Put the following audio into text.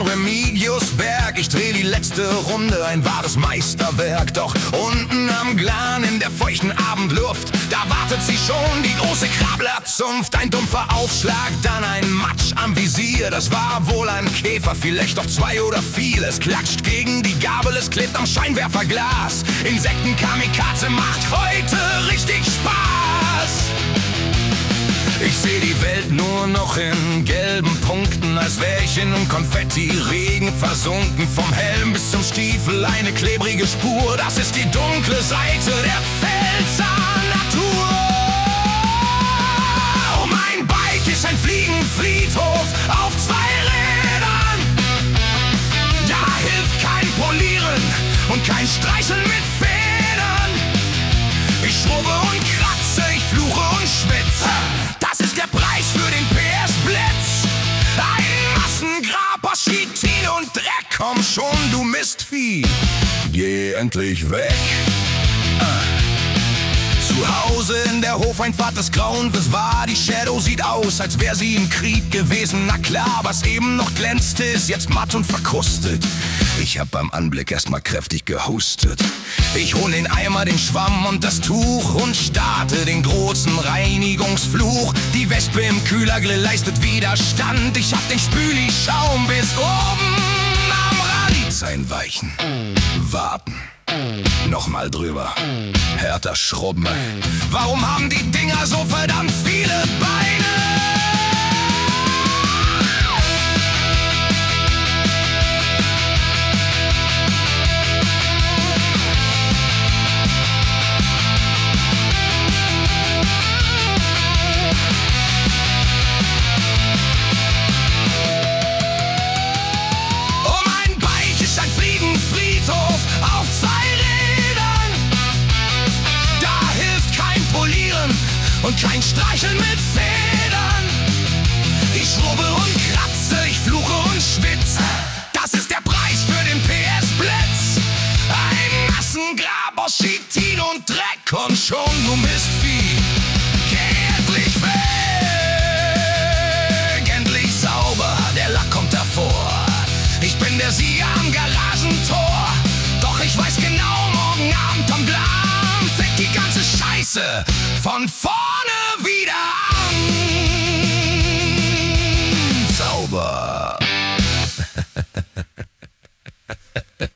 Remigiusberg. Ich dreh die letzte Runde, ein wahres Meisterwerk. Doch unten am Glan in der feuchten Abendluft, da wartet sie schon, die große Krabblerzunft. Ein dumpfer Aufschlag, dann ein Matsch am Visier. Das war wohl ein Käfer, vielleicht doch 2 oder 4. Es klatscht gegen die Gabel, es klebt am Scheinwerferglas. Insekten-Kamikaze macht heute richtig Spaß. Ich seh die Welt nur noch in gelben Punkten, als wär ich in einem Konfetti-Regen versunken. Vom Helm bis zum Stiefel eine klebrige Spur, das ist die dunkle Seite der Pfälzer Natur. Oh, mein Bike ist ein Fliegenfriedhof auf 2 Rädern. Da hilft kein Polieren und kein Streicheln mit Federn. Ich schrubbe und kratze, ich fluche und schwitze. Das ist der Preis für den PS-Blitz. Ein Massengrab aus Chitin und Dreck. Komm schon, du Mistvieh, geh endlich weg. Zu Hause in der Hofeinfahrt des Grauens war die Shadow, sieht aus, als wär sie im Krieg gewesen. Na klar, was eben noch glänzte, ist jetzt matt und verkrustet. Ich hab beim Anblick erstmal kräftig gehustet. Ich hol den Eimer, den Schwamm und das Tuch und starte den großen Reinigungsfluch. Die Wespe im Kühlergrill leistet Widerstand. Ich hab den Spüli-Schaum bis oben am Rand. Einweichen, warten, nochmal drüber, härter schrubben. Warum haben die Dinger so verdammt viele Beine? Auf 2 Rädern, da hilft kein Polieren und kein Streicheln mit Federn. Ich schrubbe und kratze, ich fluche und schwitze. Das ist der Preis für den PS-Blitz. Ein Massengrab aus Chitin und Dreck und schon, du Mistvieh, geh endlich weg. Endlich sauber, der Lack kommt davor. Ich bin der Sieger am Garagentor. Doch ich weiß genau, morgen Abend am Blam fängt die ganze Scheiße von vorne wieder an. Sauber.